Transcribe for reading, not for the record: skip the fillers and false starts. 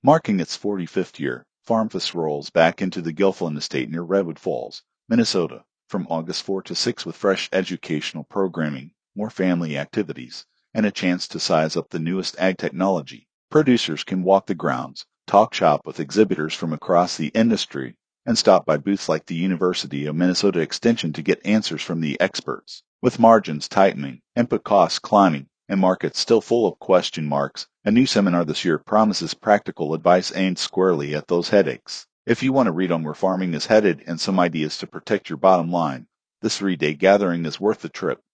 Marking its 45th year, FarmFest rolls back into the Gilfillan Estate near Redwood Falls, Minnesota, from August 4 to 6 with fresh educational programming, more family activities, and a chance to size up the newest ag technology. Producers can walk the grounds, talk shop with exhibitors from across the industry, and stop by booths like the University of Minnesota Extension to get answers from the experts. With margins tightening, input costs climbing, and markets still full of question marks, a new seminar this year promises practical advice aimed squarely at those headaches. If you want to read on where farming is headed and some ideas to protect your bottom line, this 3-day gathering is worth the trip.